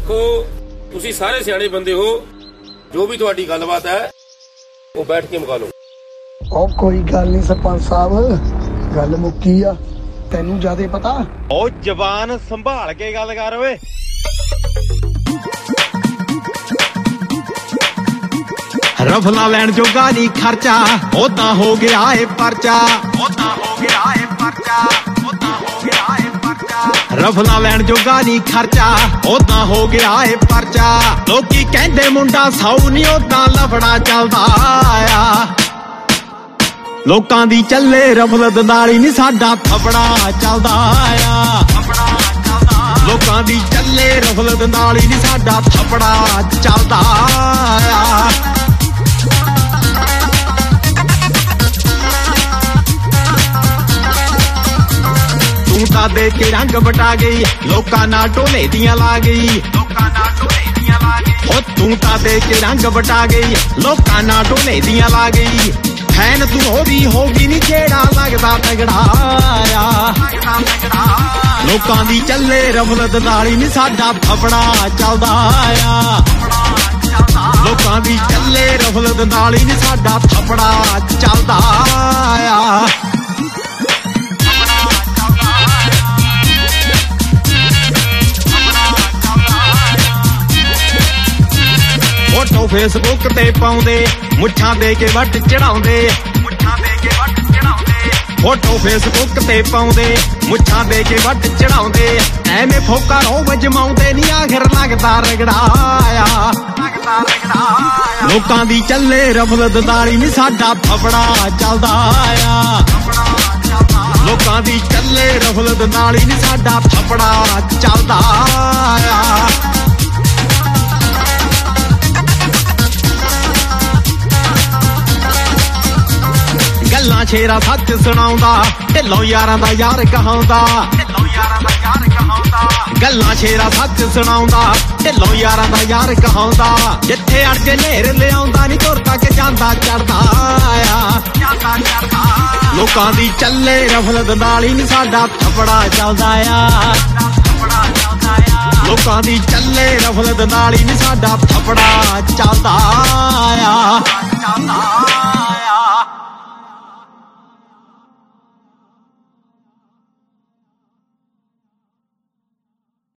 देखो तुसी सारे सियाणे बंदे हो, जो भी तुहाडी गलबात है वो बैठ के मुका लो। ओ कोई गल नहीं सरपंच साहब, गल मुक्की आ, तैनू ज्यादा पता। ओ जबान संभाल के गल कर ओए। रफला लैन जोगा नहीं खर्चा, ओ तां हो गया है परचा, ओ तां हो गया है परचा, ओ तां हो गया है परचा। रफला लैन जोगा नहीं खर्चा, ओ तां हो गया है परचा। लोकी कहंदे मुंडा साऊ नहीं ओदां लफड़ा चलदा आ। लोकां दी चले रफलत नाल नहीं साडा थपड़ा चलदा आ। लोकां दी चले रफलत नाल नहीं साडा थपड़ा चलदा आ। तू तां दे के रंग बटा गई, लोकां नाल ढोले दियां ला गई, लोकां नाल ढोले दियां ला गई। ओ तू तां दे के रंग बटा गई, लोकां नाल ढोले दियां ला गई। फैन तू होगी नी जेड़ा लगदा तगड़ा आ। लोकां दी चले रफलत नाल नी साडा थपड़ा चलदा आ। लोकां दी चले रफलत नाल नी साडा थपड़ा चलदा आ। फोटो फेसबुक ते पाउंदे, मुट्ठां दे के वट चढ़ाउंदे, मुट्ठां दे के वट चढ़ाउंदे। फोटो फेसबुक ते पाउंदे, मुट्ठां दे के वट चढ़ाउंदे। ऐवें फोका रोब जमाउंदे नी आखिर लगदा रगड़ा आ। लोकां दी चले रफलत नाल नी साडा थपड़ा चलदा आ। लोकां दी चले रफलत नाल नी साडा थपड़ा चलदा आ। गल्लां छेरा सच सुनाउंदा, ढिल्लों यारां दा यार कहाउंदा, गल्लां छेरा सच सुनाउंदा, ढिल्लों यारां दा यार कहाउंदा। जिथे अड़के नेर लिआउंदा नी तुर तक जांदा चढ़दा आ। लोकां दी चले रफलत नाल नी साडा थपड़ा चलदा आ। लोकां दी चले रफलत नाल नी साडा थपड़ा चलदा आ।